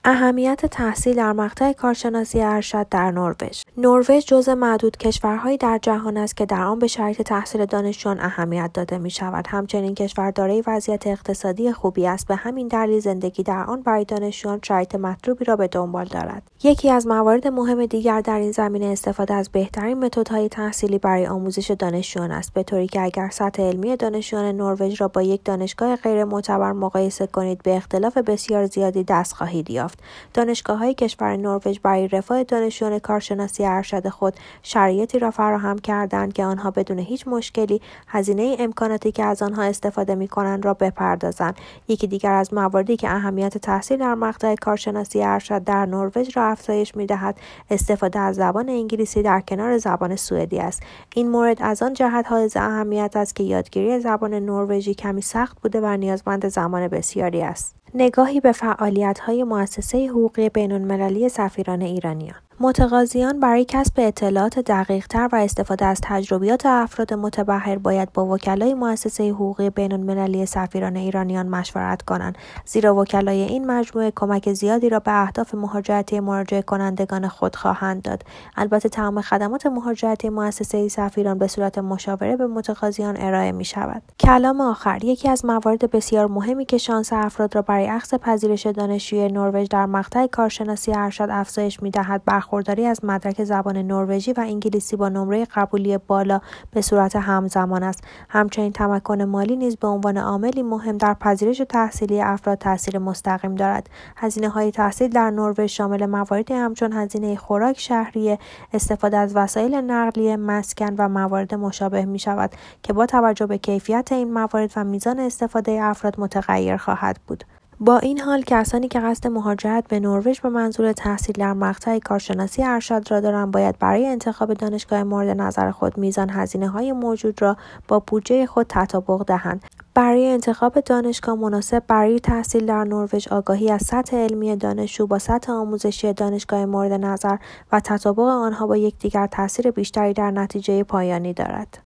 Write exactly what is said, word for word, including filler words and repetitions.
اهمیت تحصیل در مقطع کارشناسی ارشد در نروژ. نروژ جزو معدود کشورهایی در جهان است که در آن به شرایط تحصیل دانشجویان اهمیت داده می شود. همچنین کشور دارای وضعیت اقتصادی خوبی است. به همین دلیل زندگی در آن برای دانشجویان شرایط مطلوبی را به دنبال دارد. یکی از موارد مهم دیگر در این زمینه استفاده از بهترین متدهای تحصیلی برای آموزش دانشجویان است، به طوری که اگر سطح علمی دانشجویان نروژ را با یک دانشگاه غیر معتبر مقایسه کنید، به اختلاف بسیار زیادی دست خواهید یافت. دانشگاه‌های کشور نروژ برای رفاه دانشجویان کارشناسی ارشد خود شرایطی را فراهم کردند که آنها بدون هیچ مشکلی هزینه امکاناتی که از آنها استفاده می‌کنند را بپردازند. یکی دیگر از مواردی که اهمیت تحصیل در مقطع کارشناسی ارشد در نروژ را افزایش می‌دهد، استفاده از زبان انگلیسی در کنار زبان سوئدی است. این مورد از آن جهت حائز اهمیت است که یادگیری زبان نروژی کمی سخت بوده و نیازمند زمان بسیاری است. نگاهی به فعالیت‌های مؤسسه حقوقی بین‌المللی سفیران ایرانیان. متقاضیان برای کسب اطلاعات دقیق‌تر و استفاده از تجربیات افراد متبحر باید با وکلای مؤسسه حقوقی بین‌المللی سفیران ایرانیان مشورت کنند، زیرا وکلای این مجموعه کمک زیادی را به اهداف مهاجرتی مراجعه کنندگان خود خواهند داد. البته تمام خدمات مهاجرتی مؤسسه سفیران به صورت مشاوره به متقاضیان ارائه می‌شود. کلام آخر، یکی از موارد بسیار مهمی که شانس افراد را برای اخذ پذیرش دانشجوی نروژ در مقطع کارشناسی ارشد افزایش می‌دهد، برخورداری از مدرک زبان نروژی و انگلیسی با نمره قبولی بالا به صورت همزمان است. همچنین تمکن مالی نیز به عنوان عاملی مهم در پذیرش تحصیلی افراد تاثیر مستقیم دارد. هزینه‌های تحصیل در نروژ شامل مواردی همچون هزینه خوراک شهریه، استفاده از وسایل نقلیه، مسکن و موارد مشابه می‌شود که با توجه به کیفیت این موارد و میزان استفاده افراد متغیر خواهد بود. با این حال، کسانی که قصد مهاجرت به نروژ به منظور تحصیل در مقطع کارشناسی ارشد را دارند، باید برای انتخاب دانشگاه مورد نظر خود میزان هزینه‌های موجود را با بودجه خود تطابق دهند. برای انتخاب دانشگاه مناسب برای تحصیل در نروژ، آگاهی از سطح علمی دانشجو با سطح آموزشی دانشگاه مورد نظر و تطابق آنها با یکدیگر تاثیر بیشتری در نتیجه پایانی دارد.